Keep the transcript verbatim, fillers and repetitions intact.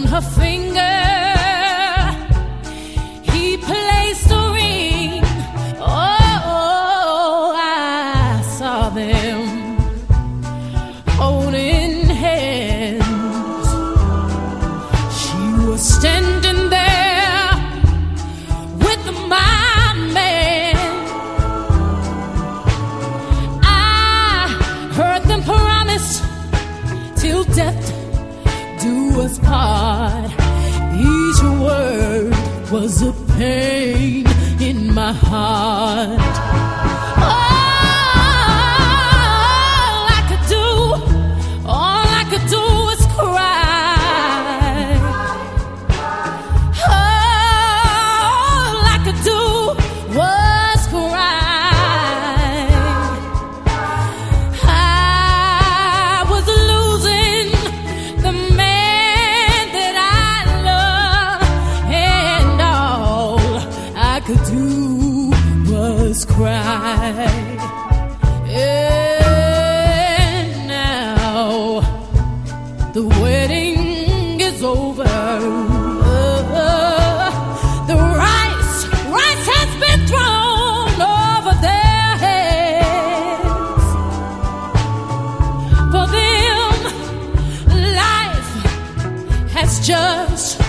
her finger he placed a ring. Oh, I saw them holding hands. She was standing there with my man. I heard them promise till death do us part. Each word was a pain in my heart. All I could do, all I could do was cry. All I could do was cry. I was losing the man that I love, and all I could do was cry. And now the wedding is over. The rice, rice has been thrown over their heads. For them, life has just